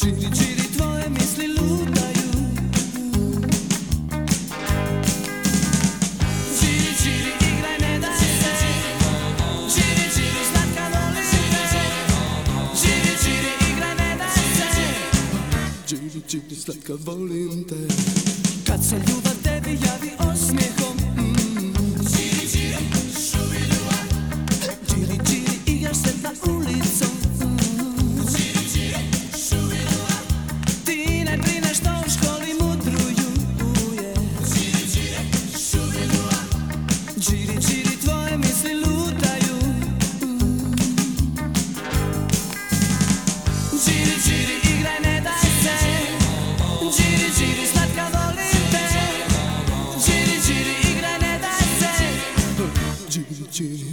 Čiri, čiri, tvoje misli lutaju. Čiri, čiri, igraj, ne daj se. Čiri, čiri, slatka, volim te. Čiri, čiri, igraj, ne daj se. Čiri, čiri, slatka, volim te. Kad se ljubav tebi javi osmijehom, čiri, čiri, šubidua. Čiri, čiri, igraš se na ulicom. Čiri, čiri, šubidua. Ti ne brineš što u školi mudruju. Čiri, čiri, šubidua. Čiri, čiri, tvoje misli lutaju. Čiri, čiri, igraj, ne daj se. Čiri, čiri, slatka, volim te. Čiri, čiri, igraj, ne daj se. Čiri, čiri,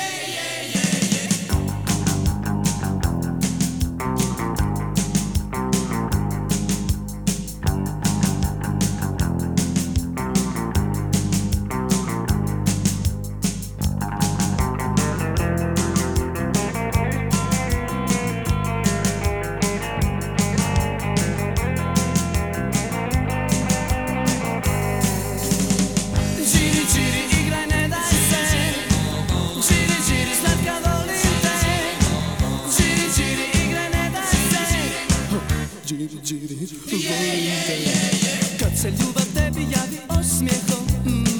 čiri, čiri, igraj, ne daj se. Čiri, čiri, slatka, volim te. Čiri, čiri, igraj, ne daj se. Čiri, čiri, volim te. Kad se ljubav tebi javi osmijehom,